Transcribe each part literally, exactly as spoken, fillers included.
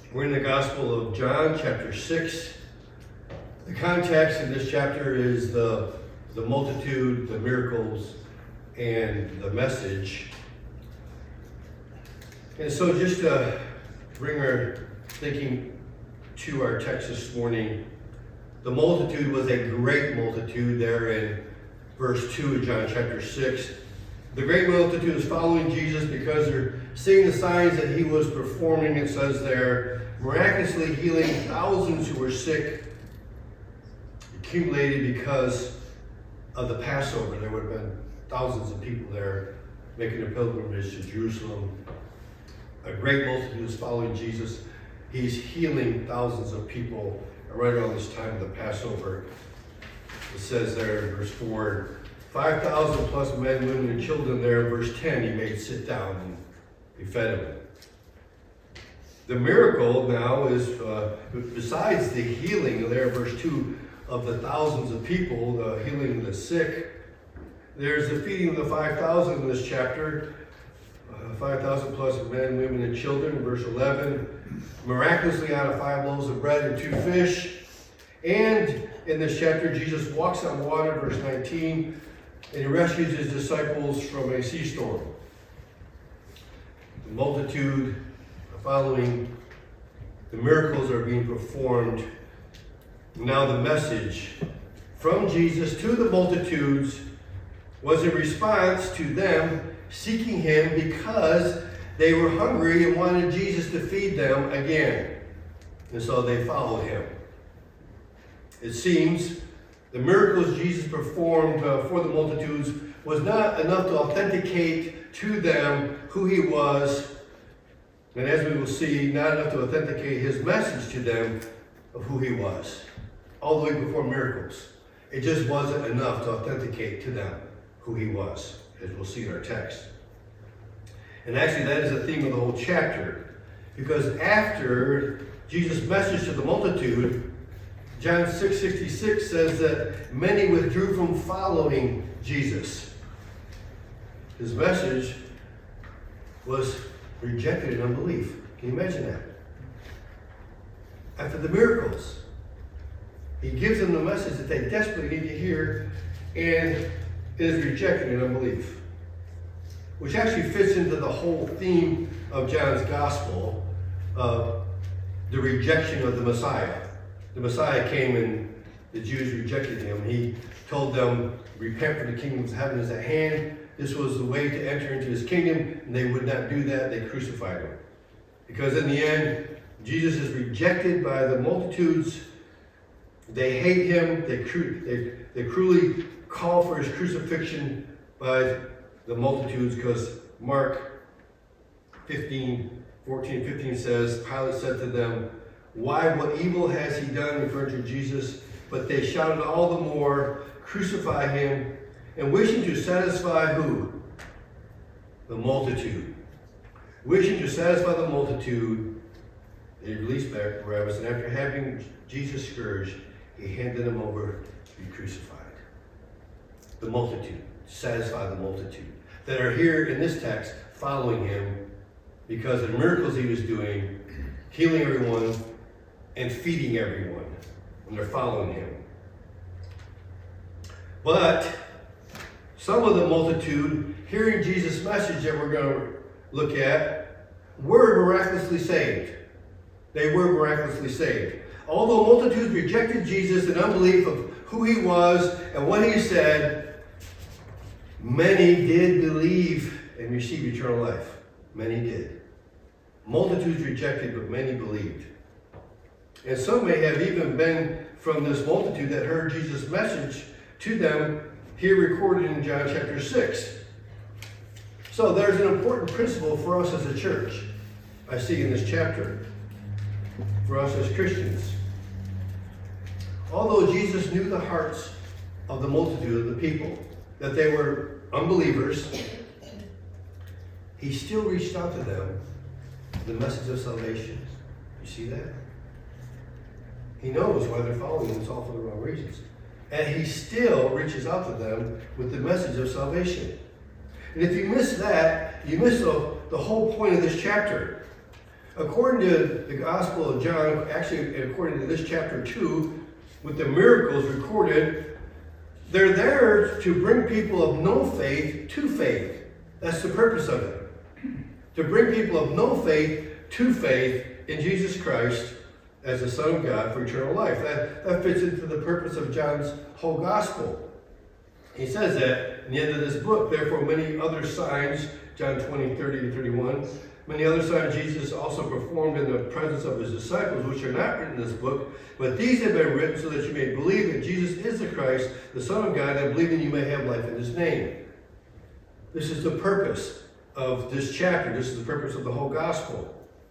We're in the Gospel of John, chapter six. The context in this chapter is the, the multitude, the miracles, and the message. And so just to bring our thinking to our text this morning, the multitude was a great multitude there in verse two of John chapter six. The great multitude is following Jesus because they're seeing the signs that he was performing, it says there, miraculously healing thousands who were sick, accumulated because of the Passover. There would have been thousands of people there making a pilgrimage to Jerusalem. A great multitude is following Jesus. He's healing thousands of people right around this time of the Passover. It says there in verse four, five thousand plus men, women, and children there. In verse ten, he made sit down and he fed them. The miracle now is, uh, besides the healing there in verse two of the thousands of people, the healing of the sick, there's the feeding of the five thousand in this chapter. Uh, five thousand plus men, women, and children. In verse eleven, miraculously out of five loaves of bread and two fish. And in this chapter, Jesus walks on water, verse nineteen, and he rescues his disciples from a sea storm. The multitude following, the miracles are being performed. Now the message from Jesus to the multitudes was in response to them seeking him because they were hungry and wanted Jesus to feed them again. And so they followed him. It seems the miracles Jesus performed uh, for the multitudes was not enough to authenticate to them who he was, and as we will see, not enough to authenticate his message to them of who he was. Although he performed miracles, it just wasn't enough to authenticate to them who he was, as we'll see in our text. And actually that is the theme of the whole chapter, because after Jesus' message to the multitude, John six sixty-six says that many withdrew from following Jesus. His message was rejected in unbelief. Can you imagine that? After the miracles, he gives them the message that they desperately need to hear, and it is rejected in unbelief. Which actually fits into the whole theme of John's gospel, of the rejection of the Messiah. The Messiah came and the Jews rejected him. He told them, repent, for the kingdom of heaven is at hand. This was the way to enter into his kingdom, and they would not do that. They crucified him. Because in the end, Jesus is rejected by the multitudes. They hate him. They, cru they, they cruelly call for his crucifixion by the multitudes, because Mark fifteen, fourteen, fifteen says, Pilate said to them, why, what evil has he done, referring to Jesus? But they shouted all the more, crucify him, and wishing to satisfy who? The multitude. Wishing to satisfy the multitude, they released back Barabbas, and after having Jesus scourged, he handed him over to be crucified. The multitude, satisfy the multitude, that are here in this text following him because of the miracles he was doing, healing everyone, and feeding everyone, and they're following him. But some of the multitude, hearing Jesus' message that we're going to look at, were miraculously saved. They were miraculously saved. Although multitudes rejected Jesus in unbelief of who he was and what he said, many did believe and receive eternal life. Many did. Multitudes rejected, but many believed. And some may have even been from this multitude that heard Jesus' message to them here recorded in John chapter six. So there's an important principle for us as a church, I see in this chapter, for us as Christians. Although Jesus knew the hearts of the multitude of the people, that they were unbelievers, he still reached out to them with the message of salvation. You see that? He knows why they're following him. It's all for the wrong reasons. And he still reaches out to them with the message of salvation. And if you miss that, you miss the, the whole point of this chapter. According to the Gospel of John, actually according to this chapter two, with the miracles recorded, they're there to bring people of no faith to faith. That's the purpose of it. To bring people of no faith to faith in Jesus Christ as the Son of God for eternal life. That, that fits into the purpose of John's whole gospel. He says that in the end of this book, therefore many other signs, John twenty, thirty and thirty-one, many other signs Jesus also performed in the presence of his disciples, which are not written in this book, but these have been written so that you may believe that Jesus is the Christ, the Son of God, and believing you may have life in his name. This is the purpose of this chapter. This is the purpose of the whole gospel.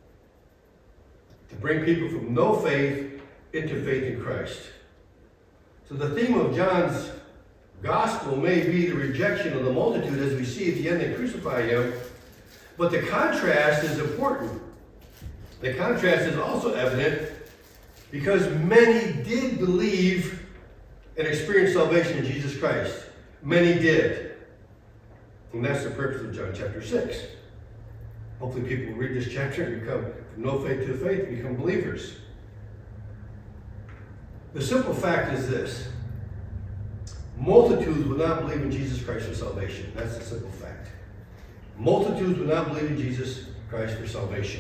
To bring people from no faith into faith in Christ. So the theme of John's gospel may be the rejection of the multitude, as we see at the end they crucify him. But the contrast is important. The contrast is also evident because many did believe and experience salvation in Jesus Christ. Many did. And that's the purpose of John chapter six. Hopefully people will read this chapter and become from no faith to faith and become believers. The simple fact is this. Multitudes will not believe in Jesus Christ for salvation. That's the simple fact. Multitudes will not believe in Jesus Christ for salvation.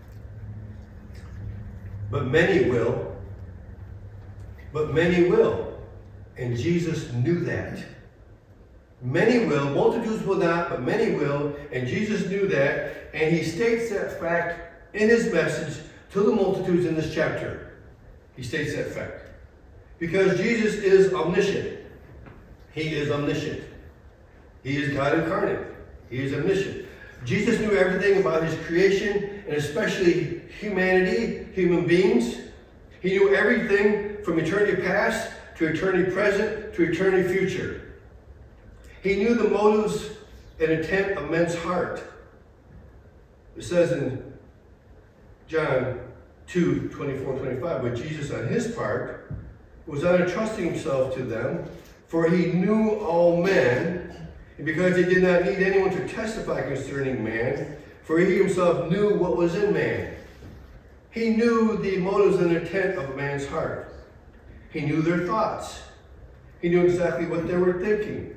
But many will. But many will. And Jesus knew that. Many will. Multitudes will not, but many will. And Jesus knew that. And he states that fact in his message to the multitudes in this chapter. He states that fact. Because Jesus is omniscient. He is omniscient. He is God incarnate. He is omniscient. Jesus knew everything about his creation, and especially humanity, human beings. He knew everything from eternity past to eternity present to eternity future. He knew the motives and intent of men's heart. It says in John two, twenty-four and twenty-five, but Jesus on his part was not entrusting himself to them, for he knew all men, and because he did not need anyone to testify concerning man, for he himself knew what was in man. He knew the motives and intent of a man's heart. He knew their thoughts. He knew exactly what they were thinking.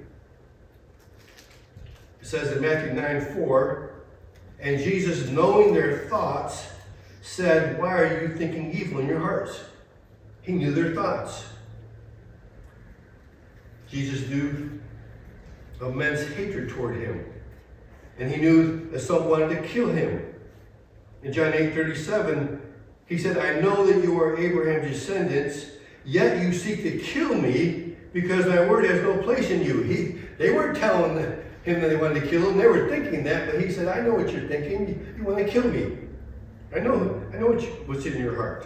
It says in Matthew nine, four, and Jesus, knowing their thoughts, said, why are you thinking evil in your hearts? He knew their thoughts. Jesus knew of men's hatred toward him. And he knew that some wanted to kill him. In John eight, thirty-seven, he said, I know that you are Abraham's descendants, yet you seek to kill me because my word has no place in you. He, they weren't telling him that they wanted to kill him. They were thinking that, but he said, I know what you're thinking. You, you want to kill me. I know, I know what you, what's in your heart.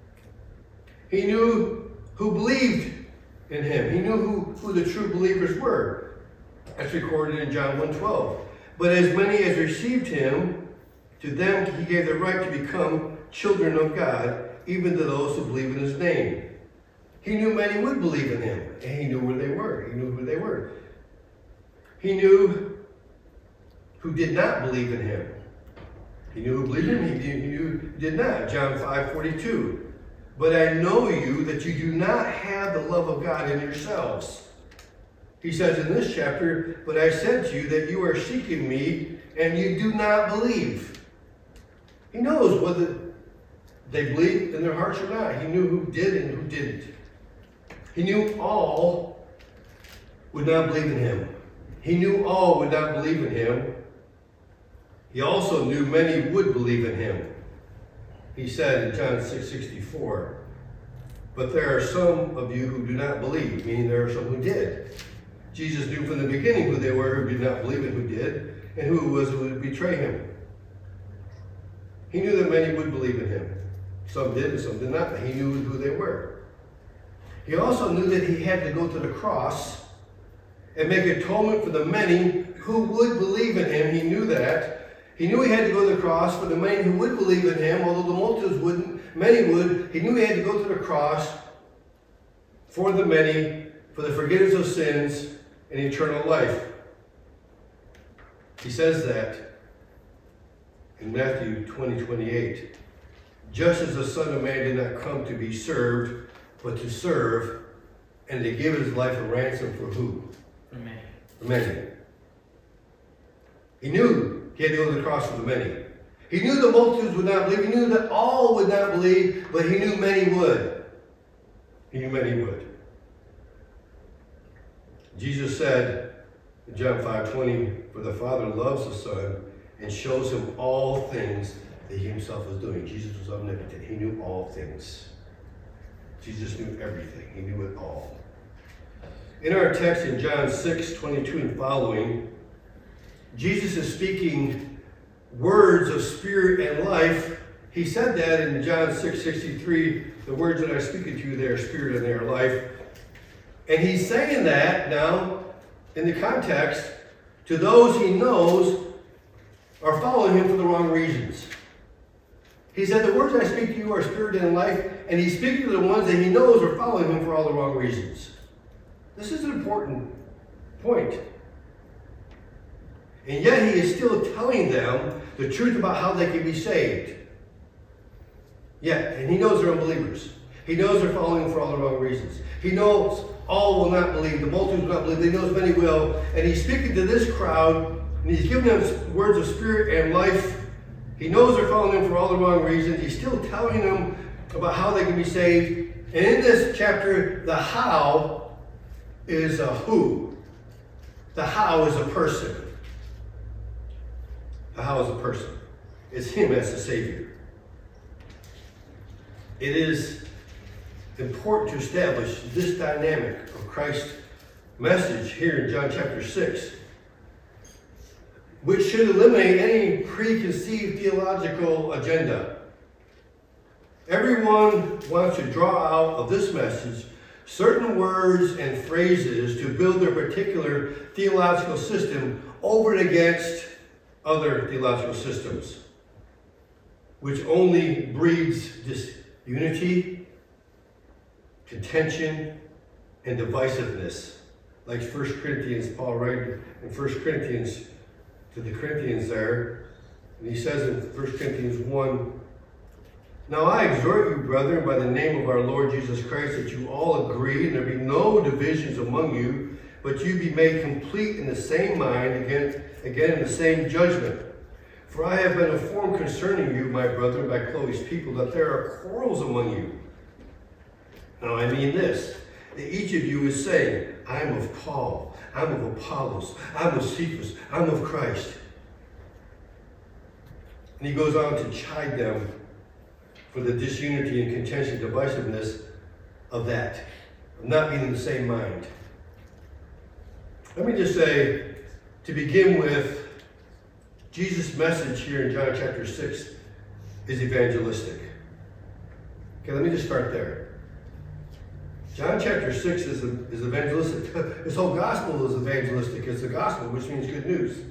He knew who believed in him. He knew who, who the true believers were. That's recorded in John one twelve. But as many as received him, to them he gave the right to become children of God, even to those who believe in his name. He knew many would believe in him, and he knew where they were. He knew who they were. He knew who did not believe in him. He knew who believed in him, he knew who did not. John five forty-two. But I know you that you do not have the love of God in yourselves. He says in this chapter, but I said to you that you are seeking me and you do not believe. He knows whether they believed in their hearts or not. He knew who did and who didn't. He knew all would not believe in him. He knew all would not believe in him. He also knew many would believe in him. He said in John six sixty-four, but there are some of you who do not believe, meaning there are some who did. Jesus knew from the beginning who they were who did not believe and who did, and who it was who would betray him. He knew that many would believe in him. Some did and some did not, but he knew who they were. He also knew that he had to go to the cross and make atonement for the many who would believe in him. He knew that. He knew he had to go to the cross for the many who would believe in him, although the multitudes wouldn't, many would. He knew he had to go to the cross for the many, for the forgiveness of sins and eternal life. He says that in Matthew twenty, twenty-eight. Just as the Son of Man did not come to be served, but to serve, and to give his life a ransom for who? For many. For many. He knew he had to go to the cross for the many. He knew the multitudes would not believe. He knew that all would not believe, but he knew many would. He knew many would. Jesus said in John five twenty, for the Father loves the Son and shows him all things that he himself was doing. Jesus was omnipotent. He knew all things. Jesus knew everything. He knew it all. In our text in John six, twenty-two and following, Jesus is speaking words of spirit and life. He said that in John six, sixty-three, the words that I speak to you, they are spirit and they are life. And he's saying that now, in the context, to those he knows are following him for the wrong reasons. He said, the words I speak to you are spirit and life, and he's speaking to the ones that he knows are following him for all the wrong reasons. This is an important point. And yet he is still telling them the truth about how they can be saved. Yeah, and he knows they're unbelievers. He knows they're following him for all the wrong reasons. He knows all will not believe. The multitudes will not believe. He knows many will. And he's speaking to this crowd, and he's giving them words of spirit and life. He knows they're following him for all the wrong reasons. He's still telling them about how they can be saved. And in this chapter, the how is a who. The how is a person. The how is a person. It's him as the Savior. It is important to establish this dynamic of Christ's message here in John chapter six, which should eliminate any preconceived theological agenda. Everyone wants to draw out of this message certain words and phrases to build their particular theological system over and against other theological systems, which only breeds disunity, contention, and divisiveness. Like First Corinthians, Paul writes in First Corinthians to the Corinthians there, and he says in First Corinthians one, now I exhort you, brethren, by the name of our Lord Jesus Christ, that you all agree, and there be no divisions among you, but you be made complete in the same mind, again, again in the same judgment. For I have been informed concerning you, my brethren, by Chloe's people, that there are quarrels among you. Now I mean this, that each of you is saying, I am of Paul, I'm of Apollos, I'm of Cephas, I'm of Christ. And he goes on to chide them for the disunity and contention, divisiveness of that, of not being in the same mind. Let me just say, to begin with, Jesus' message here in John chapter six is evangelistic. Okay, let me just start there. John chapter six is, is evangelistic. This whole gospel is evangelistic. It's the gospel, which means good news.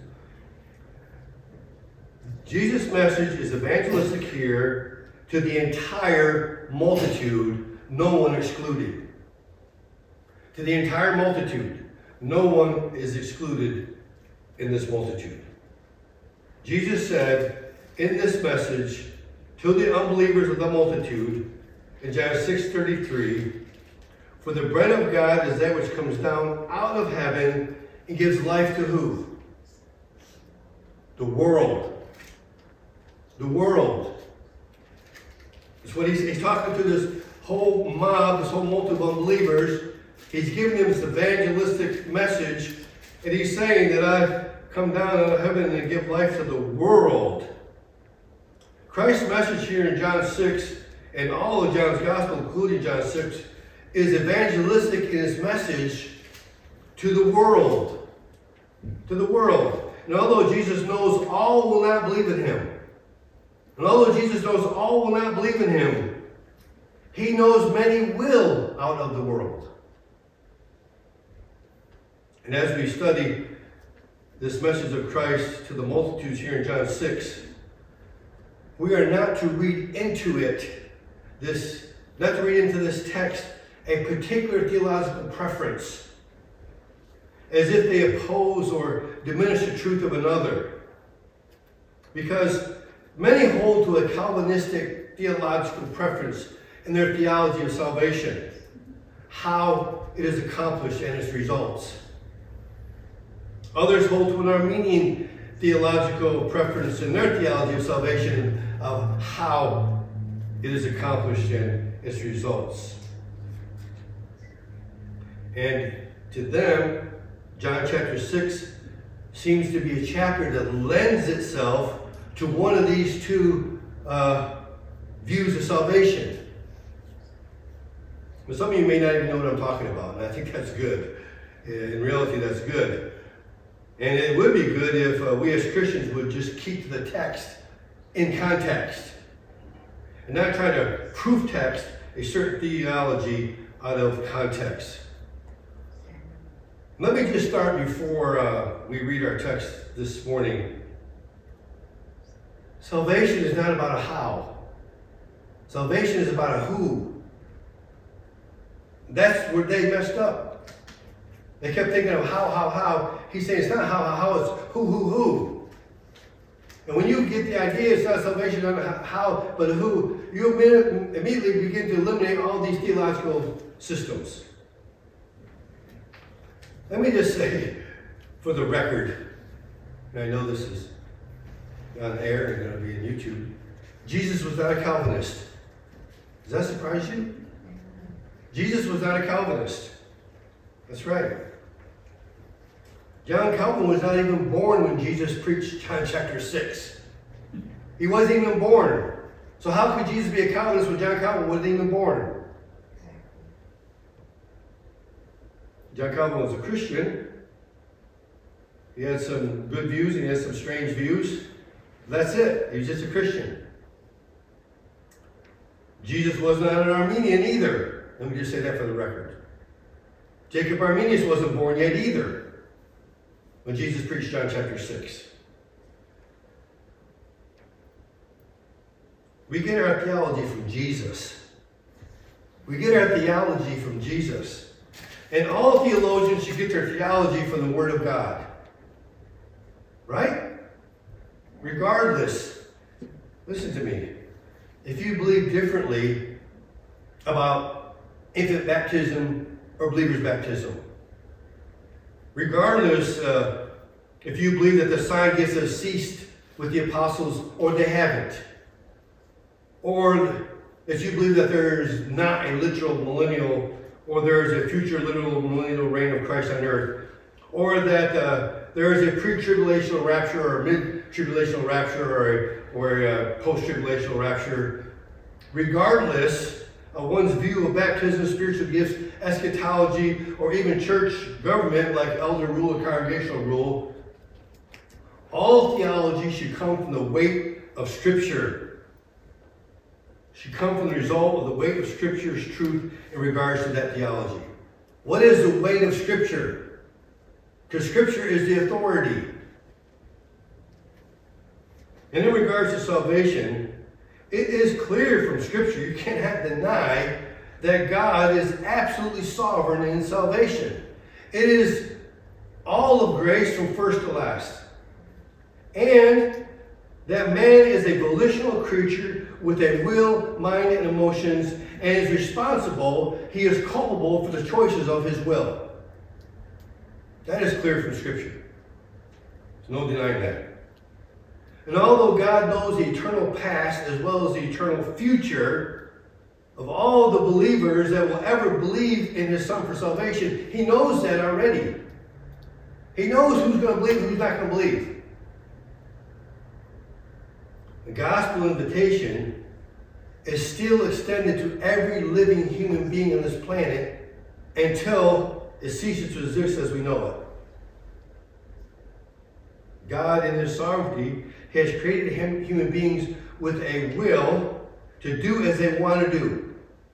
Jesus' message is evangelistic here to the entire multitude, no one excluded. To the entire multitude, no one is excluded in this multitude. Jesus said in this message to the unbelievers of the multitude in John six thirty-three, for the bread of God is that which comes down out of heaven and gives life to who? The world. The world. That's what he's, he's talking to this whole mob, this whole multitude of unbelievers. He's giving them this evangelistic message, and he's saying that I've come down out of heaven and give life to the world. Christ's message here in John six, and all of John's gospel, including John six, is evangelistic in his message to the world. To the world. And although Jesus knows all will not believe in him, and although Jesus knows all will not believe in him, he knows many will out of the world. And as we study this message of Christ to the multitudes here in John six, we are not to read into it, this, not to read into this text a particular theological preference, as if they oppose or diminish the truth of another. Because Many hold to a Calvinistic theological preference in their theology of salvation, how it is accomplished and its results. Others hold to an Arminian theological preference in their theology of salvation of how it is accomplished and its results. And to them, John chapter six seems to be a chapter that lends itself to one of these two uh, views of salvation. But some of you may not even know what I'm talking about, and I think that's good. In reality, that's good. And it would be good if uh, we as Christians would just keep to the text in context and not try to proof text a certain theology out of context. Let me just start before uh, we read our text this morning. Salvation is not about a how. Salvation is about a who. That's where they messed up. They kept thinking of how, how, how. He's saying it's not how, how, how, it's who, who, who. And when you get the idea it's not salvation, not how, but who, you immediately begin to eliminate all these theological systems. Let me just say, for the record, and I know this is on air and going to be on YouTube, Jesus was not a Calvinist. Does that surprise you? Jesus was not a Calvinist. That's right. John Calvin was not even born when Jesus preached John chapter six. He wasn't even born. So how could Jesus be a Calvinist when John Calvin wasn't even born? John Calvin was a Christian. He had some good views and he had some strange views. That's it. He was just a Christian. Jesus was not an Arminian either. Let me just say that for the record. Jacob Arminius wasn't born yet either when Jesus preached John chapter six. We get our theology from Jesus. We get our theology from Jesus. And all theologians should get their theology from the Word of God. Right? Regardless, listen to me. If you believe differently about infant baptism or believer's baptism, regardless uh, if you believe that the sign gifts have ceased with the apostles or they haven't, or if you believe that there's not a literal millennial or there is a future literal millennial reign of Christ on earth, or that uh, there is a pre-tribulational rapture or a mid-tribulational rapture or a, or a post-tribulational rapture, regardless of one's view of baptism, spiritual gifts, eschatology, or even church government like elder rule or congregational rule, all theology should come from the weight of Scripture. Should come from the result of the weight of Scripture's truth in regards to that theology. What is the weight of Scripture? Because Scripture is the authority. And in regards to salvation, it is clear from Scripture, you cannot deny that God is absolutely sovereign in salvation. It is all of grace from first to last. And that man is a volitional creature with a will, mind, and emotions, and is responsible, he is culpable for the choices of his will. That is clear from Scripture. There's no denying that. And although God knows the eternal past as well as the eternal future of all the believers that will ever believe in His Son for salvation, He knows that already. He knows who's going to believe and who's not going to believe. The gospel invitation is still extended to every living human being on this planet until it ceases to exist as we know it. God, in His sovereignty, has created human beings with a will to do as they want to do.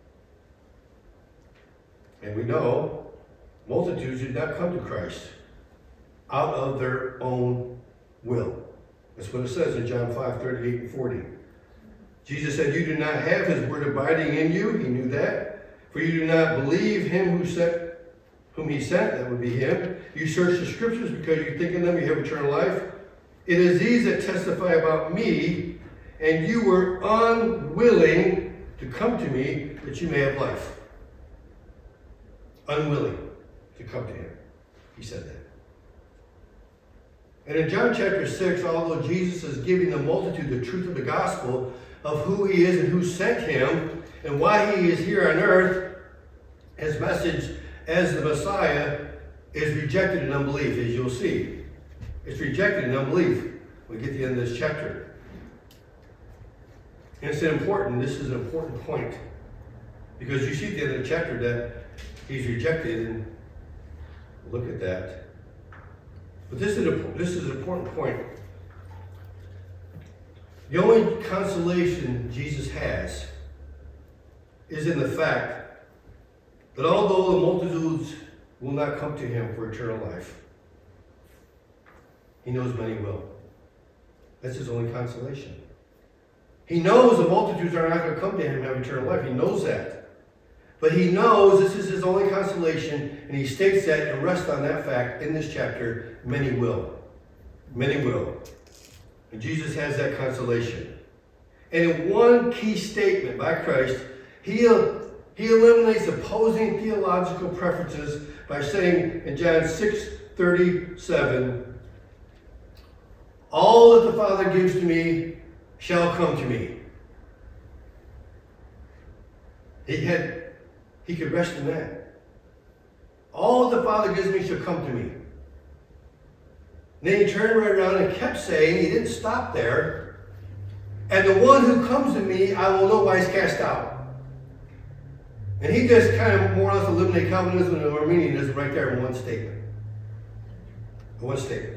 And we know multitudes did not come to Christ out of their own will. That's what it says in John five, thirty-eight and forty. Jesus said, you do not have His word abiding in you. He knew that. For you do not believe Him who sent, whom He sent. That would be Him. You search the Scriptures because you think in them you have eternal life. It is these that testify about me, and you were unwilling to come to me that you may have life. Unwilling to come to him. He said that. And in John chapter six, although Jesus is giving the multitude the truth of the gospel of who he is and who sent him and why he is here on earth, his message as the Messiah is rejected in unbelief, as you'll see. It's rejected in unbelief when we get to the end of this chapter. And it's an important, this is an important point. Because you see at the end of the chapter that he's rejected, and look at that. But this is, a, this is an important point. The only consolation Jesus has is in the fact that although the multitudes will not come to him for eternal life, he knows many will. That's his only consolation. He knows the multitudes are not going to come to him and have eternal life. He knows that. But he knows this is his only consolation, and he states that and rests on that fact in this chapter. Many will. Many will. And Jesus has that consolation. And in one key statement by Christ, he, he eliminates opposing theological preferences by saying in John six thirty-seven, all that the Father gives to me shall come to me. He had He could rest in that. All the Father gives me shall come to me. And then he turned right around and kept saying, he didn't stop there, and the one who comes to me, I will no wise cast out. And he just kind of more or less eliminated Calvinism and Arminianism right there in one statement. In one statement.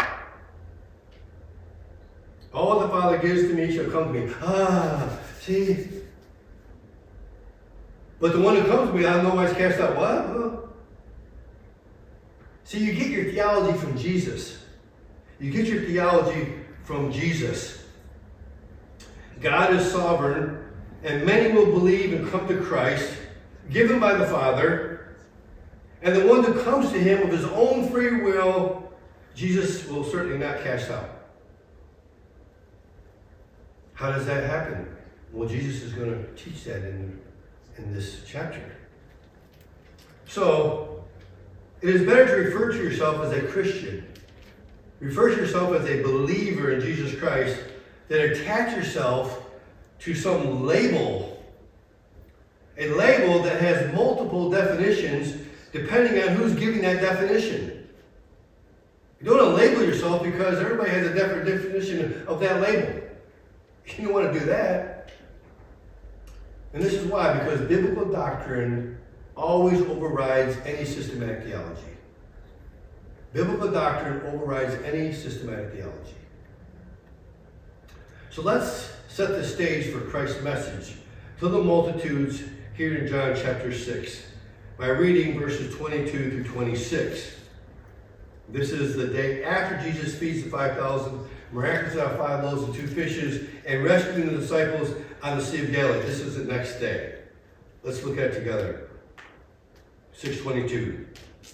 All the Father gives to me shall come to me. Ah, see? But the one who comes to me, I will no wise cast out. What? Well, see, you get your theology from Jesus. You get your theology from Jesus. God is sovereign, and many will believe and come to Christ, given by the Father. And the one who comes to him of his own free will, Jesus will certainly not cast out. How does that happen? Well, Jesus is going to teach that in in this chapter. So, it is better to refer to yourself as a Christian. Refer to yourself as a believer in Jesus Christ than attach yourself to some label. A label that has multiple definitions depending on who's giving that definition. You don't want to label yourself because everybody has a different definition of that label. You don't want to do that. And this is why, because biblical doctrine always overrides any systematic theology. Biblical doctrine overrides any systematic theology. So let's set the stage for Christ's message to the multitudes here in John chapter six by reading verses twenty-two through twenty-six. This is the day after Jesus feeds the five thousand, miraculously out five loaves and two fishes, and rescuing the disciples on the Sea of Galilee. This is the next day. Let's look at it together. six twenty-two.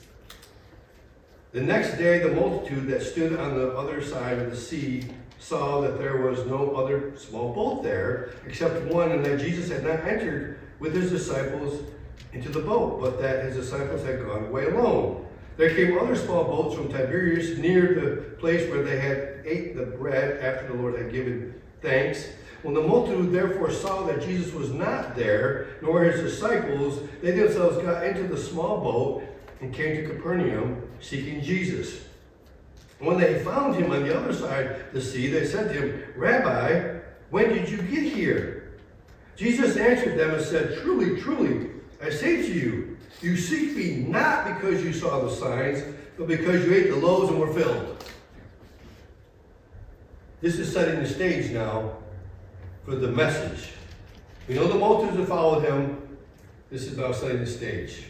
The next day, the multitude that stood on the other side of the sea saw that there was no other small boat there except one, and that Jesus had not entered with his disciples into the boat, but that his disciples had gone away alone. There came other small boats from Tiberias near the place where they had ate the bread after the Lord had given thanks. When the multitude therefore saw that Jesus was not there, nor his disciples, they themselves got into the small boat and came to Capernaum, seeking Jesus. When they found him on the other side of the sea, they said to him, Rabbi, when did you get here? Jesus answered them and said, Truly, truly, I say to you, you seek me not because you saw the signs, but because you ate the loaves and were filled. This is setting the stage now for the message. We know the multitudes that followed him. This is now setting the stage.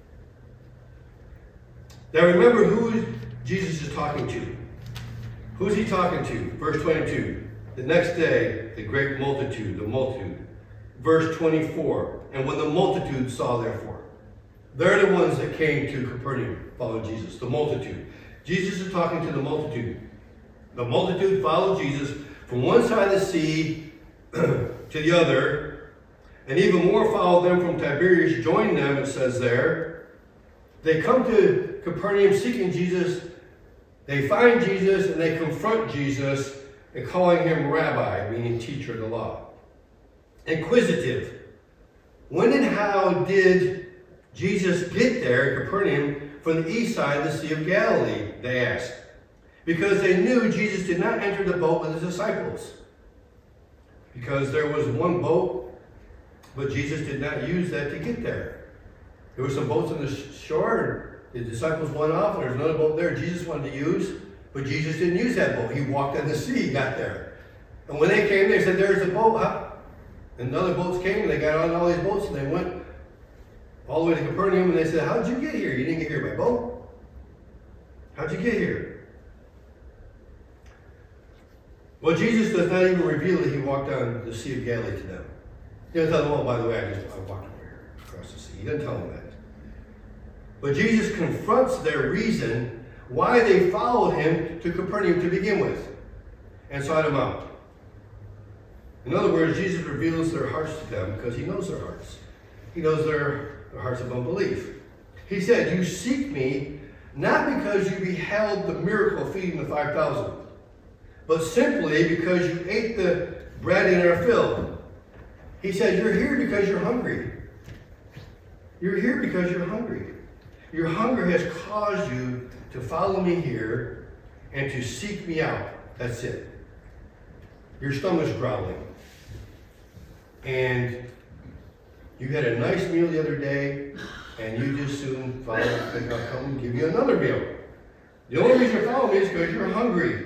Now remember who Jesus is talking to. Who's he talking to? Verse twenty-two. The next day, the great multitude, the multitude. Verse twenty-four. And when the multitude saw, therefore. They're the ones that came to Capernaum, following Jesus. The multitude. Jesus is talking to the multitude. The multitude followed Jesus from one side of the sea to the other, and even more followed them from Tiberias, joined them, it says there. They come to Capernaum seeking Jesus. They find Jesus and they confront Jesus and calling him rabbi, meaning teacher of the law. Inquisitive. When and how did Jesus get there at Capernaum from the east side of the Sea of Galilee, they asked. Because they knew Jesus did not enter the boat with his disciples. Because there was one boat, but Jesus did not use that to get there. There were some boats on the shore, and the disciples went off, and there was another boat there Jesus wanted to use, but Jesus didn't use that boat. He walked on the sea, got there. And when they came, they said, there's the boat. Huh? And other boats came, and they got on all these boats, and they went all the way to Capernaum, and they said, how'd you get here? You didn't get here by boat. How'd you get here? Well, Jesus does not even reveal that he walked down the Sea of Galilee to them. He doesn't tell them, oh, by the way, I just I walked over here across the sea. He doesn't tell them that. But Jesus confronts their reason why they followed him to Capernaum to begin with and sought him out. In other words, Jesus reveals their hearts to them because he knows their hearts. He knows their, their hearts of unbelief. He said, you seek me not because you beheld the miracle of feeding the five thousand, but simply because you ate the bread and are filled. He said, you're here because you're hungry. You're here because you're hungry. Your hunger has caused you to follow me here and to seek me out. That's it. Your stomach's growling. And you had a nice meal the other day, and you just soon follow me. I'll come and give you another meal. The only reason you're following me is because you're hungry.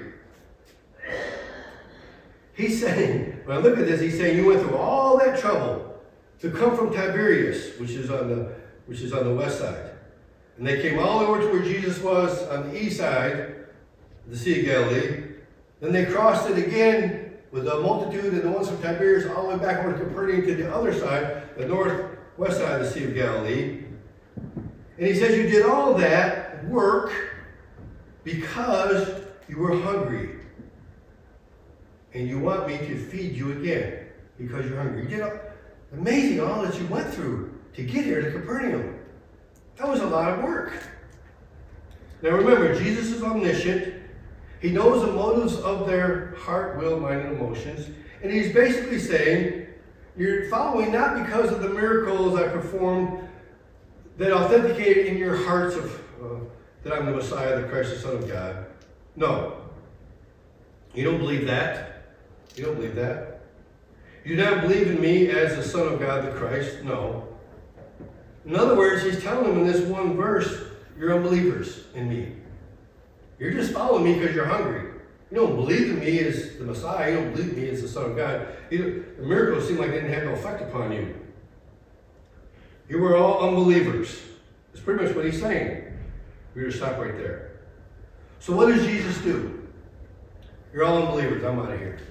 He's saying, when I look at this, he's saying you went through all that trouble to come from Tiberias, which is on the which is on the west side. And they came all over to where Jesus was on the east side, the Sea of Galilee. Then they crossed it again with the multitude and the ones from Tiberias all the way back over to Capernaum to the other side, the northwest side of the Sea of Galilee. And he says you did all that work because you were hungry. And you want me to feed you again because you're hungry. You know, amazing all that you went through to get here to Capernaum. That was a lot of work. Now remember, Jesus is omniscient. He knows the motives of their heart, will, mind, and emotions. And he's basically saying, you're following not because of the miracles I performed that authenticated in your hearts of uh, that I'm the Messiah, the Christ, the Son of God. No. You don't believe that. You don't believe that. You do not believe in me as the Son of God, the Christ? No. In other words, he's telling them in this one verse, you're unbelievers in me. You're just following me because you're hungry. You don't believe in me as the Messiah. You don't believe in me as the Son of God. You the miracles seem like they didn't have no effect upon you. You were all unbelievers. That's pretty much what he's saying. We're going to stop right there. So what does Jesus do? You're all unbelievers. I'm out of here.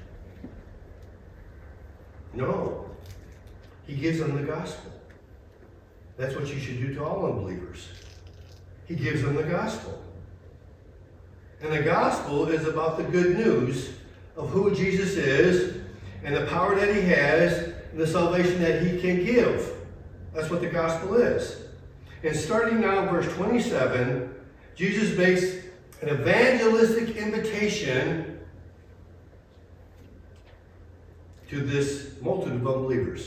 No. He gives them the gospel. That's what you should do to all unbelievers. He gives them the gospel. And the gospel is about the good news of who Jesus is and the power that he has and the salvation that he can give. That's what the gospel is. And starting now in verse twenty-seven, Jesus makes an evangelistic invitation to this multitude of unbelievers.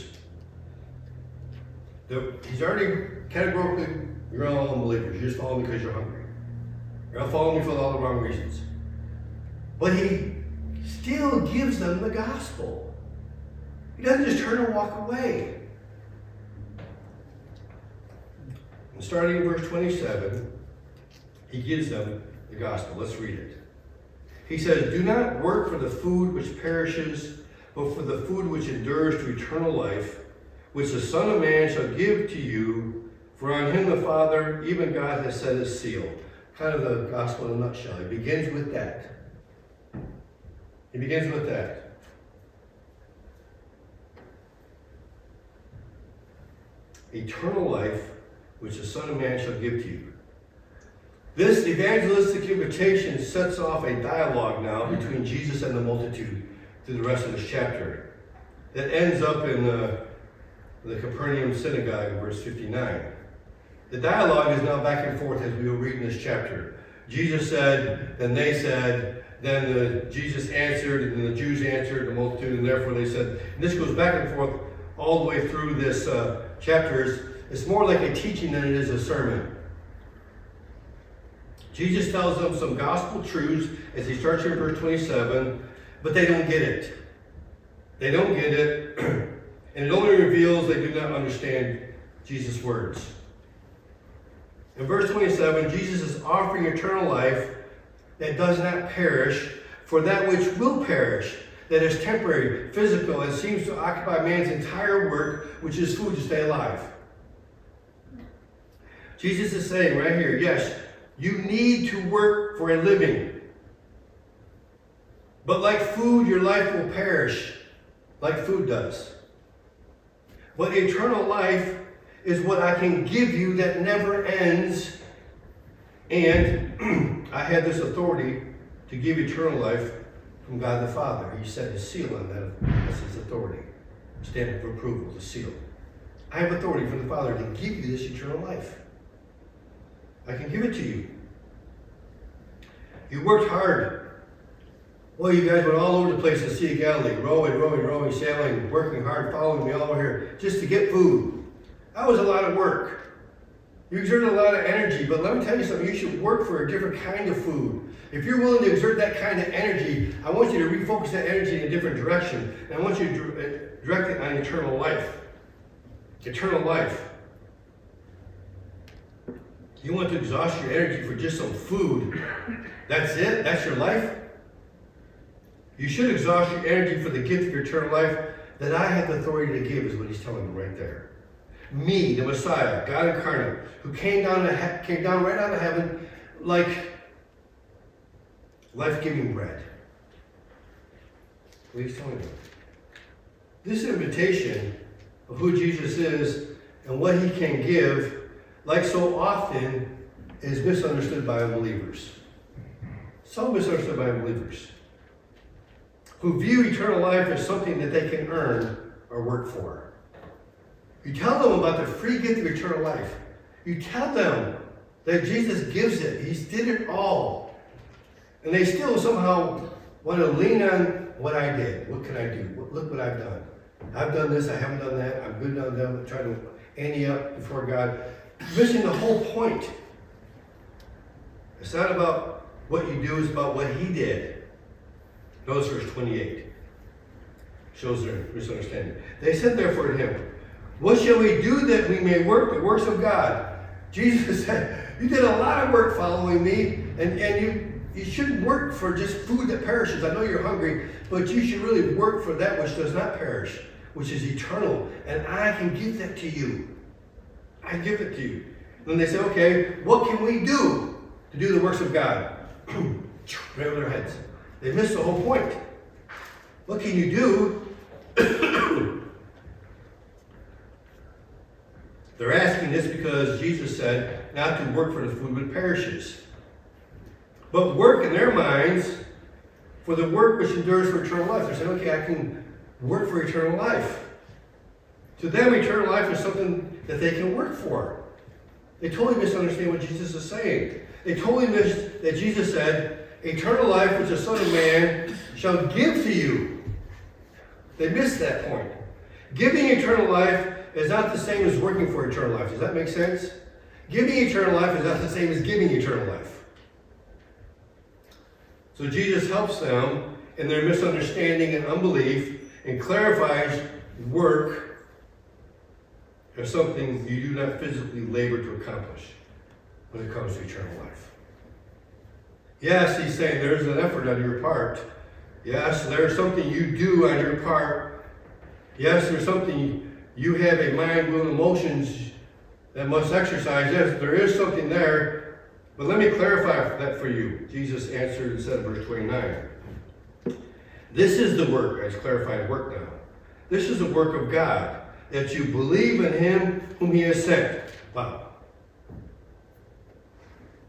He's already categorically, you're all unbelievers. You're just following me because you're hungry. You're all following me for all the wrong reasons. But he still gives them the gospel. He doesn't just turn and walk away. And starting in verse twenty-seven, he gives them the gospel. Let's read it. He says, do not work for the food which perishes, but for the food which endures to eternal life, which the Son of Man shall give to you, for on him the Father, even God, has set his seal. Kind of the gospel in a nutshell. He begins with that. He begins with that. Eternal life, which the Son of Man shall give to you. This evangelistic invitation sets off a dialogue now between Jesus and the multitude through the rest of this chapter. That ends up in uh, the Capernaum synagogue in verse fifty-nine. The dialogue is now back and forth as we will read in this chapter. Jesus said, then they said, then the, Jesus answered, and then the Jews answered, the multitude, and therefore they said. And this goes back and forth all the way through this uh, chapter. It's more like a teaching than it is a sermon. Jesus tells them some gospel truths as he starts here in verse twenty-seven, but they don't get it. They don't get it, and it only reveals they do not understand Jesus' words. In verse twenty-seven, Jesus is offering eternal life that does not perish for that which will perish, that is temporary, physical, and seems to occupy man's entire work, which is food to stay alive. Jesus is saying right here, yes, you need to work for a living. But like food, your life will perish, like food does. But eternal life is what I can give you that never ends. And I had this authority to give eternal life from God the Father. He set his seal on that. That's his authority. Stamp of approval, the seal. I have authority from the Father to give you this eternal life. I can give it to you. You worked hard. Well, you guys went all over the place in the Sea of Galilee, rowing, rowing, rowing, sailing, working hard, following me all over here, just to get food. That was a lot of work. You exerted a lot of energy, but let me tell you something. You should work for a different kind of food. If you're willing to exert that kind of energy, I want you to refocus that energy in a different direction. And I want you to direct it on eternal life. Eternal life. You want to exhaust your energy for just some food. That's it? That's your life? You should exhaust your energy for the gift of eternal life that I have the authority to give, is what he's telling them right there. Me, the Messiah, God incarnate, who came down to came down right out of heaven like life-giving bread. What he's telling them. This invitation of who Jesus is and what he can give, like so often, is misunderstood by unbelievers. So misunderstood by unbelievers, who view eternal life as something that they can earn or work for. You tell them about the free gift of eternal life. You tell them that Jesus gives it. He did it all. And they still somehow want to lean on what I did. What can I do? Look what I've done. I've done this. I haven't done that. I'm good on them. I'm trying to ante up before God. Missing the whole point. It's not about what you do. It's about what he did. Notice verse twenty-eight. Shows their misunderstanding. They said therefore to him, what shall we do that we may work the works of God? Jesus said, you did a lot of work following me, and, and you, you shouldn't work for just food that perishes. I know you're hungry, but you should really work for that which does not perish, which is eternal, and I can give that to you. I give it to you. And then they say, okay, what can we do to do the works of God? Right over their heads. They missed the whole point. What can you do? They're asking this because Jesus said not to work for the food that perishes, but work in their minds for the work which endures for eternal life. They're saying, okay, I can work for eternal life. To them, eternal life is something that they can work for. They totally misunderstand what Jesus is saying. They totally missed that Jesus said, eternal life which the Son of Man shall give to you. They missed that point. Giving eternal life is not the same as working for eternal life. Does that make sense? Giving eternal life is not the same as giving eternal life. So Jesus helps them in their misunderstanding and unbelief and clarifies work as something you do not physically labor to accomplish when it comes to eternal life. Yes, he's saying there's an effort on your part. Yes, there's something you do on your part. Yes, there's something you have a mind, will, and emotions that must exercise. Yes, there is something there. But let me clarify that for you. Jesus answered and said in verse twenty-nine. This is the work, as clarifying work now. This is the work of God, that you believe in him whom he has sent. Wow.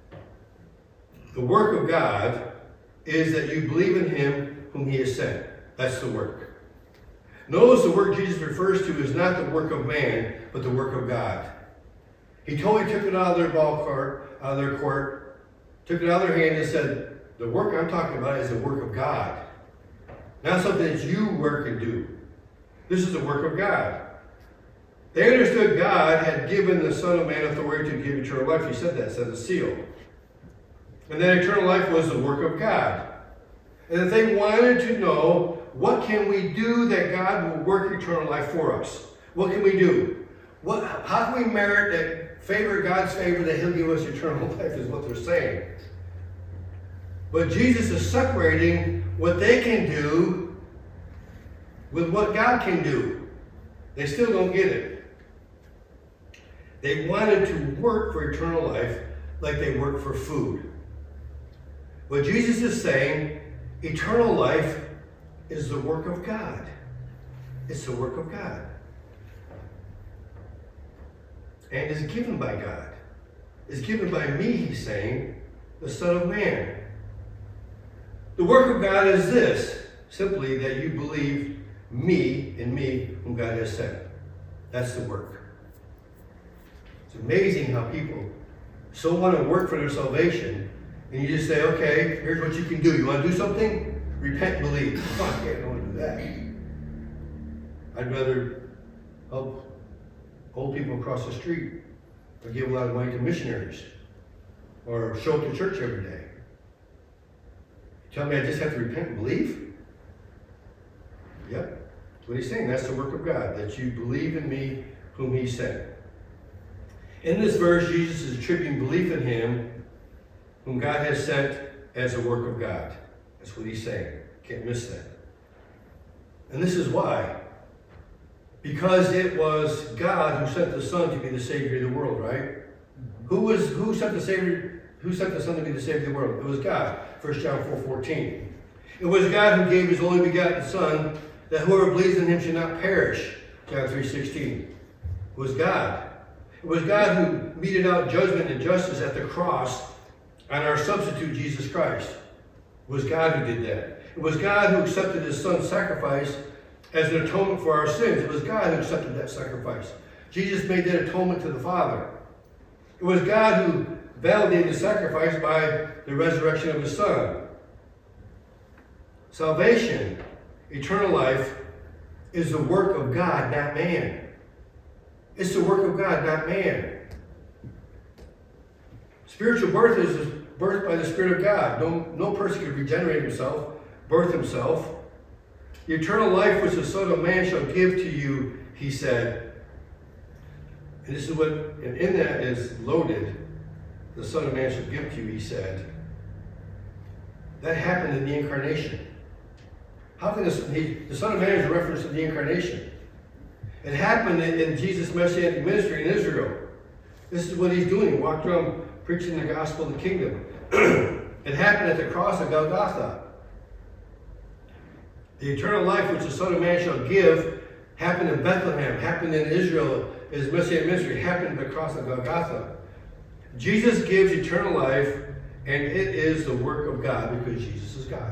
The work of God is that you believe in him whom he has sent. That's the work. Notice the work Jesus refers to is not the work of man, but the work of God. He totally took it out of their ball court, out of their court, took it out of their hand and said, the work I'm talking about is the work of God. Not something that you work and do. This is the work of God. They understood God had given the Son of Man authority to give eternal life. He said that, said the seal. And that eternal life was the work of God. And that they wanted to know, what can we do that God will work eternal life for us? What can we do? What, how can we merit that favor, God's favor, that he'll give us eternal life is what they're saying. But Jesus is separating what they can do with what God can do. They still don't get it. They wanted to work for eternal life like they work for food. What Jesus is saying, eternal life is the work of God. It's the work of God. And is given by God. Is given by me, he's saying, the Son of Man. The work of God is this, simply that you believe me and me whom God has sent. That's the work. It's amazing how people so want to work for their salvation, and you just say, okay, here's what you can do. You want to do something? Repent and believe. Oh, I can't, I don't want to do that. I'd rather help old people across the street or give a lot of money to missionaries or show up to church every day. Tell me I just have to repent and believe? Yep. That's what he's saying. That's the work of God, that you believe in me whom he sent. In this verse, Jesus is attributing belief in him whom God has sent as a work of God. That's what he's saying. Can't miss that. And this is why. Because it was God who sent the Son to be the Savior of the world, right? Who was who sent the Savior? Who sent the Son to be the Savior of the world? It was God. First John four fourteen. It was God who gave his only begotten Son, that whoever believes in him should not perish. John three sixteen. It was God. It was God who meted out judgment and justice at the cross on our substitute, Jesus Christ. It was God who did that. It was God who accepted his Son's sacrifice as an atonement for our sins. It was God who accepted that sacrifice. Jesus made that atonement to the Father. It was God who validated the sacrifice by the resurrection of his Son. Salvation, eternal life, is the work of God, not man. It's the work of God, not man. Spiritual birth is birth by the Spirit of God. No, no person can regenerate himself, birth himself. The eternal life which the Son of Man shall give to you, he said. And this is what, and in that is loaded, the Son of Man shall give to you, he said. That happened in the incarnation. How can this, he, the Son of Man is a reference to the incarnation. It happened in, in Jesus' messianic ministry in Israel. This is what he's doing. He walked around preaching the gospel of the kingdom. It happened at the cross of Golgotha. The eternal life which the Son of Man shall give happened in Bethlehem, happened in Israel, his messianic ministry, happened at the cross of Golgotha. Jesus gives eternal life, and it is the work of God because Jesus is God.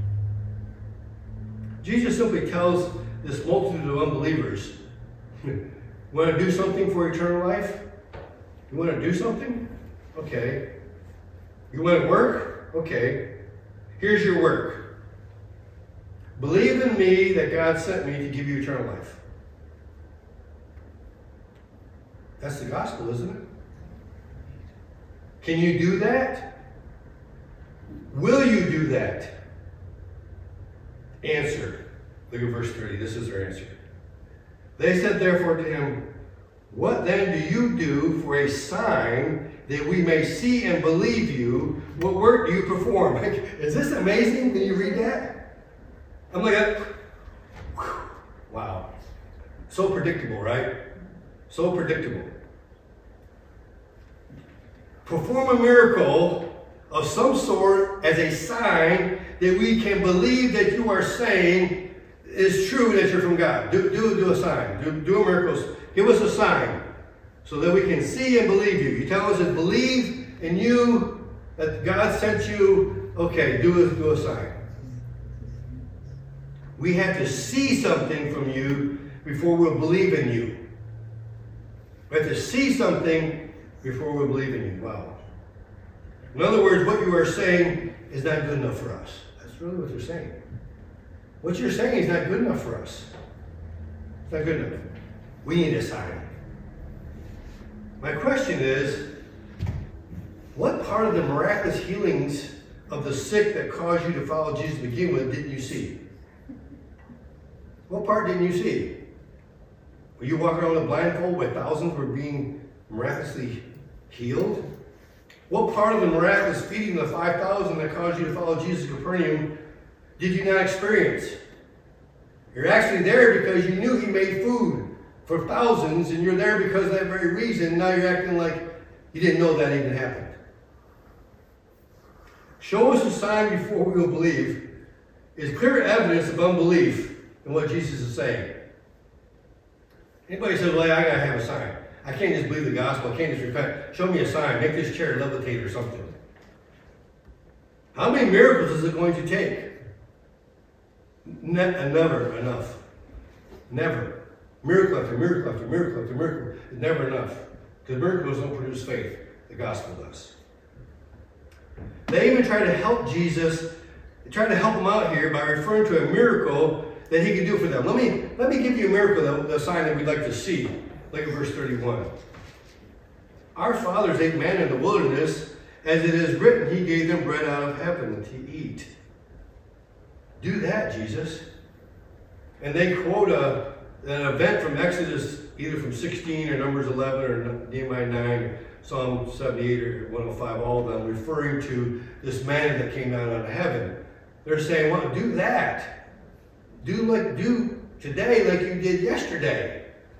Jesus simply tells this multitude of unbelievers, you want to do something for eternal life? You want to do something? Okay. You want to work? Okay. Here's your work. Believe in me that God sent me to give you eternal life. That's the gospel, isn't it? Can you do that? Will you do that? Answer. Look at verse thirty. This is their answer. They said therefore to him, what then do you do for a sign that we may see and believe you? What work do you perform? Is this amazing when you read that? I'm like, wow. So predictable, right? So predictable. Perform a miracle of some sort as a sign that we can believe that you are saying is true, that you're from God. Do, do, do a sign. Do, do a miracle. Give us a sign so that we can see and believe you. You tell us to believe in you, that God sent you. Okay, do a, do a sign. We have to see something from you before we'll believe in you. We have to see something before we'll believe in you. Wow. In other words, what you are saying is not good enough for us. That's really what they're saying. What you're saying is not good enough for us. It's not good enough. We need a sign. My question is, what part of the miraculous healings of the sick that caused you to follow Jesus to begin with didn't you see? What part didn't you see? Were you walking around with a blindfold where thousands were being miraculously healed? What part of the miraculous feeding of the five thousand that caused you to follow Jesus to Capernaum did you not experience? You're actually there because you knew he made food for thousands, and you're there because of that very reason. Now you're acting like you didn't know that even happened. Show us a sign before we will believe is clear evidence of unbelief in what Jesus is saying. Anybody says, well, I gotta have a sign. I can't just believe the gospel. I can't just repent. Show me a sign. Make this chair levitate or something. How many miracles is it going to take? Ne- never enough. Never. Miracle after miracle after miracle after miracle is never enough. Because miracles don't produce faith. The gospel does. They even try to help Jesus. They try to help him out here by referring to a miracle that he could do for them. Let me, let me give you a miracle, the, the sign that we'd like to see. Look at verse thirty-one. Our fathers ate manna in the wilderness, as it is written, he gave them bread out of heaven to eat. Do that, Jesus. And they quote a, an event from Exodus, either from sixteen or Numbers eleven or Nehemiah nine, or Psalm seventy-eight or one oh five, all of them referring to this manna that came down out of heaven. They're saying, well, do that. Do like do today like you did yesterday.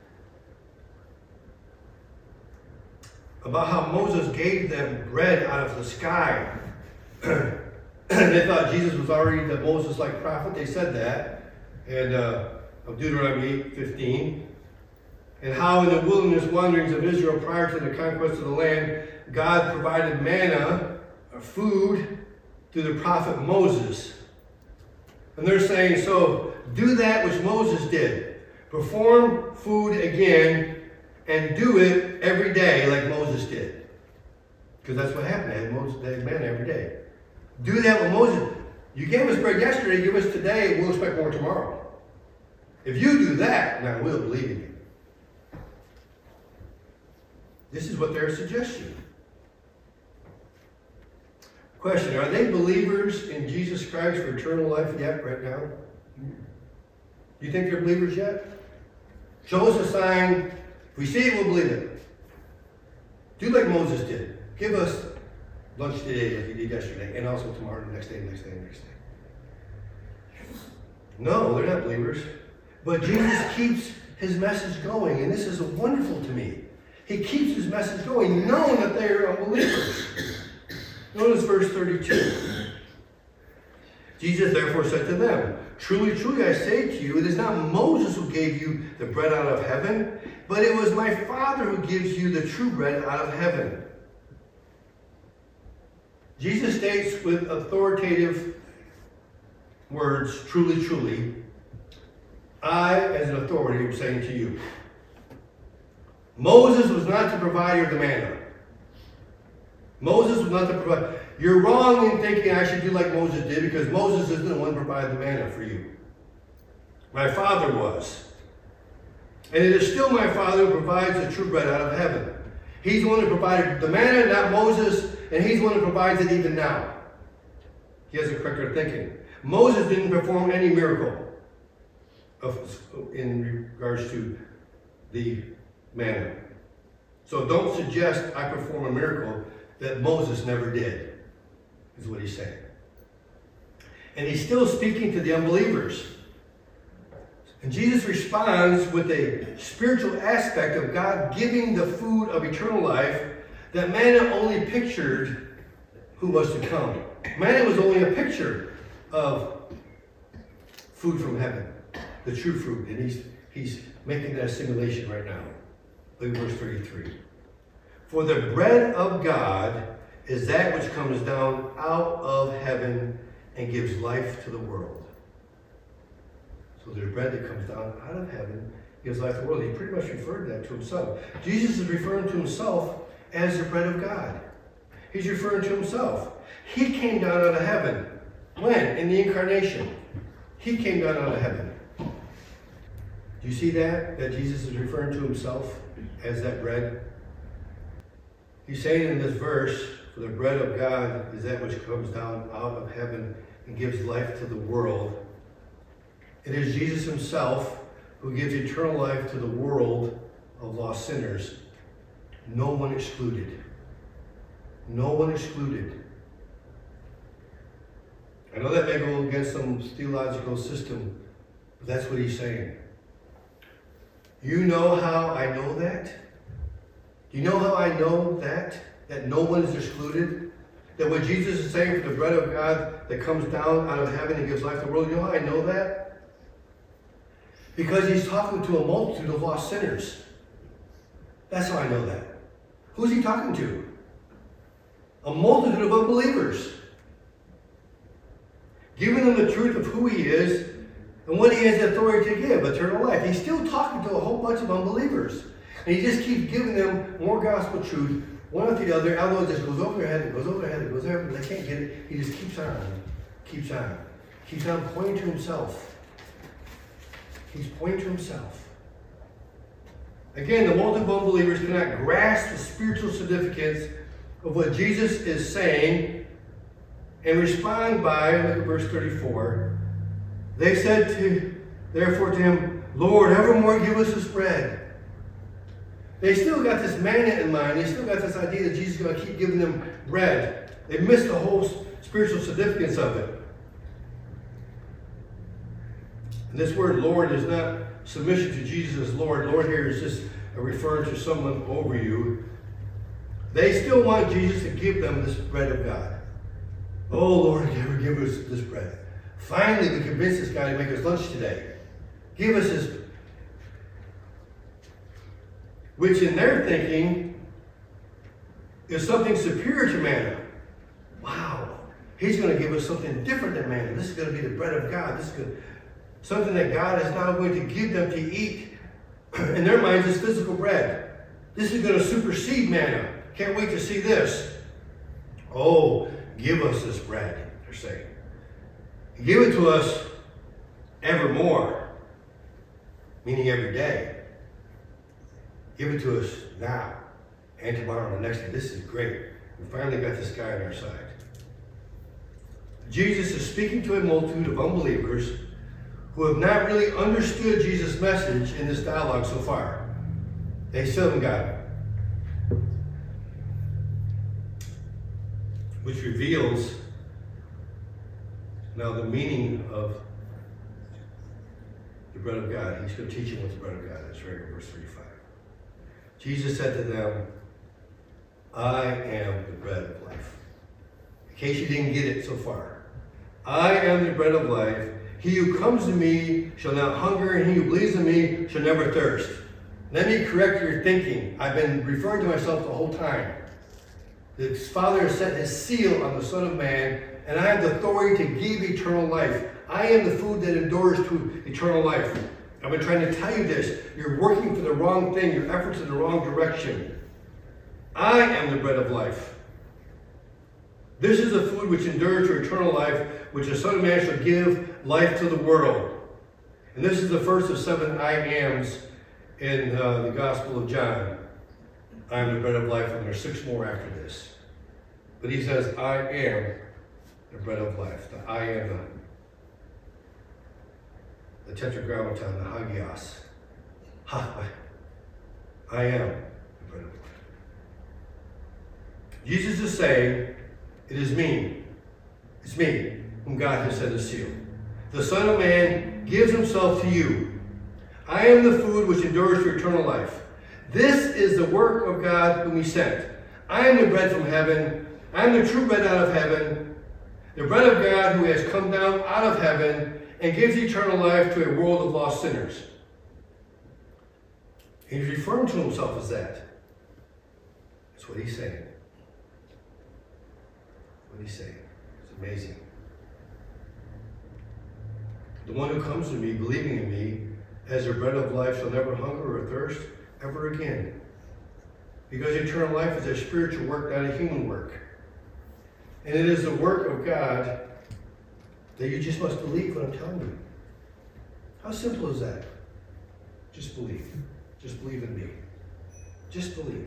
About how Moses gave them bread out of the sky. They thought Jesus was already the Moses-like prophet. They said that. And uh, of Deuteronomy eight fifteen. And how in the wilderness wanderings of Israel prior to the conquest of the land, God provided manna, or food, through the prophet Moses. And they're saying, so do that which Moses did. Perform food again and do it every day like Moses did. Because that's what happened. They had, Moses, they had manna every day. Do that with Moses. You gave us bread yesterday, give us today, we'll expect more tomorrow. If you do that, now we'll believe in you. This is what they're suggesting. Question, are they believers in Jesus Christ for eternal life yet, right now? Do you think they're believers yet? Show us a sign. If we see it, we'll believe it. Do like Moses did. Give us lunch today like you did yesterday, and also tomorrow, the next day, the next day, the next day. No, they're not believers. But Jesus keeps his message going, and this is wonderful to me. He keeps his message going, knowing that they are unbelievers. Notice verse thirty-two. Jesus therefore said to them, truly, truly, I say to you, it is not Moses who gave you the bread out of heaven, but it was my Father who gives you the true bread out of heaven. Jesus states with authoritative words, truly, truly, I, as an authority, am saying to you. Moses was not to provide you the manna. Moses was not to provide. You're wrong in thinking I should do like Moses did, because Moses isn't the one who provided the manna for you. My Father was. And it is still my Father who provides the true bread out of heaven. He's the one who provided the manna, not Moses, and he's the one who provides it even now. He has a correct thinking. Moses didn't perform any miracle of, in regards to the manna. So don't suggest I perform a miracle that Moses never did, is what he's saying. And he's still speaking to the unbelievers. And Jesus responds with a spiritual aspect of God giving the food of eternal life that manna only pictured who was to come. Manna was only a picture of food from heaven, the true food. And he's, he's making that assimilation right now. Look at verse thirty-three. For the bread of God is that which comes down out of heaven and gives life to the world. So there's bread that comes down out of heaven, gives life to the world. He pretty much referred that to himself. Jesus is referring to himself as the bread of God. He's referring to himself. He came down out of heaven. When? In the incarnation. He came down out of heaven. Do you see that? That Jesus is referring to himself as that bread? He's saying in this verse, for the bread of God is that which comes down out of heaven and gives life to the world. It is Jesus himself who gives eternal life to the world of lost sinners. No one excluded. No one excluded. I know that may go against some theological system, but that's what he's saying. You know how I know that? Do you know how I know that? That no one is excluded? That what Jesus is saying for the bread of God that comes down out of heaven and gives life to the world, you know how I know that? Because he's talking to a multitude of lost sinners. That's how I know that. Who's he talking to? A multitude of unbelievers. Giving them the truth of who he is and what he has the authority to give, eternal life. He's still talking to a whole bunch of unbelievers. And he just keeps giving them more gospel truth, one after the other. Although it just goes over their head, it goes over their head, it goes over, they can't get it. He just keeps on, keeps on, keeps on pointing to himself. He's pointing to himself. Again, the multitude of unbelievers cannot grasp the spiritual significance of what Jesus is saying and respond by, look at verse thirty-four. They said to, therefore to him, Lord, evermore give us this bread. They still got this manna in mind. They still got this idea that Jesus is going to keep giving them bread. They missed the whole spiritual significance of it. And this word Lord is not submission to Jesus as Lord. Lord here is just referring to someone over you. They still want Jesus to give them this bread of God. Oh, Lord, ever give us this bread. Finally, we convinced this guy to make us lunch today. Give us this. Which in their thinking is something superior to manna. Wow. He's going to give us something different than manna. This is going to be the bread of God. This is going to, something that God is now going to give them to eat. In their minds, it's physical bread. This is going to supersede manna. Can't wait to see this. Oh, give us this bread, they're saying. Give it to us evermore, meaning every day. Give it to us now and tomorrow and the next day. This is great. We finally got this guy on our side. Jesus is speaking to a multitude of unbelievers who have not really understood Jesus' message in this dialogue so far. They still haven't got it. Which reveals now the meaning of the bread of God. He's going to teach them what the bread of God is, right in verse thirty-five. Jesus said to them, I am the bread of life. In case you didn't get it so far. I am the bread of life. He who comes to me shall not hunger, and he who believes in me shall never thirst. Let me correct your thinking. I've been referring to myself the whole time. The Father has set his seal on the Son of Man, and I have the authority to give eternal life. I am the food that endures to eternal life. I've been trying to tell you this. You're working for the wrong thing. Your efforts in the wrong direction. I am the bread of life. This is the food which endures to eternal life, which the Son of Man shall give life to the world. And this is the first of seven I ams in uh, the Gospel of John. I am the bread of life, and there's six more after this. But he says, I am the bread of life. The I am, the, the tetragrammaton, the hagios. Ha, I, I am the bread of life. Jesus is saying, it is me. It's me whom God has set his seal. The Son of Man gives himself to you. I am the food which endures to eternal life. This is the work of God whom he sent. I am the bread from heaven. I am the true bread out of heaven. The bread of God who has come down out of heaven and gives eternal life to a world of lost sinners. He's referring to himself as that. That's what he's saying. What he's saying. It's amazing. The one who comes to me, believing in me, as the bread of life, shall never hunger or thirst ever again. Because eternal life is a spiritual work, not a human work. And it is the work of God that you just must believe what I'm telling you. How simple is that? Just believe. Just believe in me. Just believe.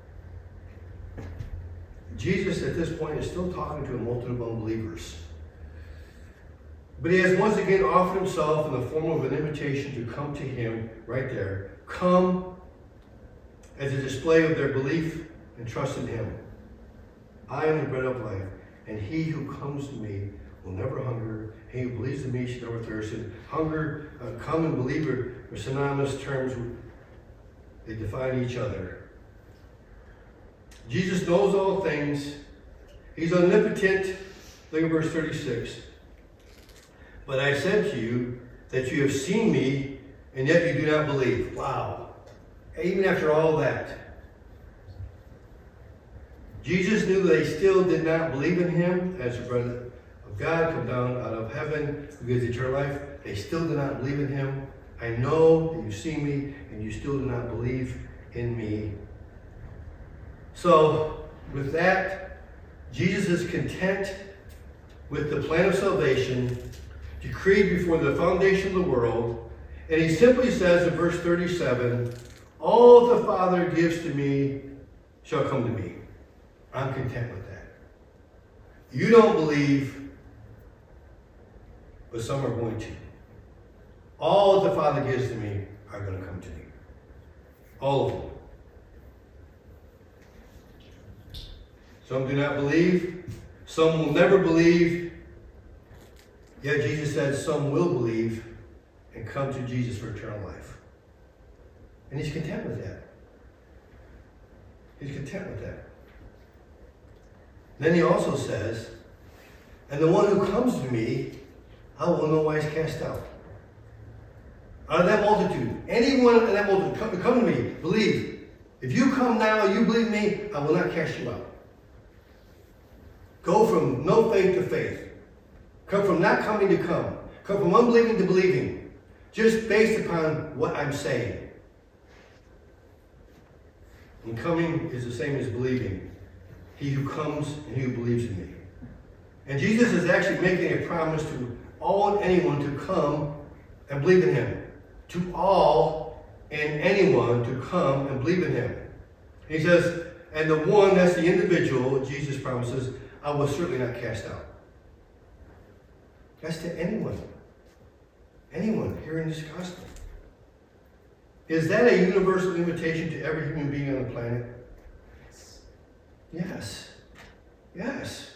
Jesus at this point is still talking to a multitude of unbelievers. But he has once again offered himself in the form of an invitation to come to him right there. Come as a display of their belief and trust in him. I am the bread of life, and he who comes to me will never hunger. He who believes in me shall never thirst. And hunger, uh, come and believe are synonymous terms. They define each other. Jesus knows all things. He's omnipotent. Look at verse thirty-six. But I said to you that you have seen me, and yet you do not believe. Wow. Even after all that. Jesus knew they still did not believe in him as the bread of God come down out of heaven who gives eternal life. They still did not believe in him. I know that you see me, and you still do not believe in me. So, with that, Jesus is content with the plan of salvation decreed before the foundation of the world. And he simply says in verse thirty-seven, all the Father gives to me shall come to me. I'm content with that. You don't believe, but some are going to. All that the Father gives to me are going to come to me. All of them. Some do not believe. Some will never believe. Yet Jesus said some will believe and come to Jesus for eternal life. And he's content with that. He's content with that. Then he also says, and the one who comes to me, I will no wise cast out. Out of that multitude, anyone in that multitude, come, come to me, believe. If you come now, you believe me, I will not cast you out. Go from no faith to faith. Come from not coming to come. Come from unbelieving to believing. Just based upon what I'm saying. And coming is the same as believing. He who comes and he who believes in me. And Jesus is actually making a promise to all and anyone to come and believe in him. To all and anyone to come and believe in him. He says, and the one, that's the individual, Jesus promises, I will certainly not cast out. That's to anyone. Anyone hearing this gospel. Is that a universal invitation to every human being on the planet? Yes. Yes.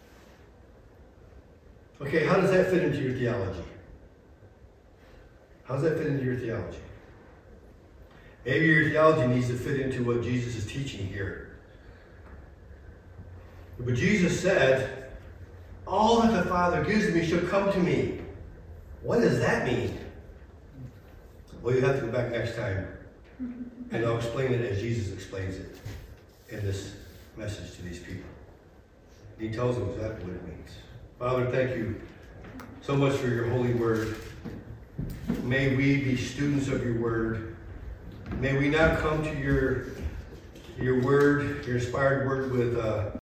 Okay, how does that fit into your theology? How does that fit into your theology? Maybe your theology needs to fit into what Jesus is teaching here. But Jesus said, all that the Father gives me shall come to me. What does that mean? Well, you have to go back next time, and I'll explain it as Jesus explains it in this message to these people. He tells them exactly what it means. Father, thank you so much for your holy word. May we be students of your word. May we not come to your, your word, your inspired word, with uh,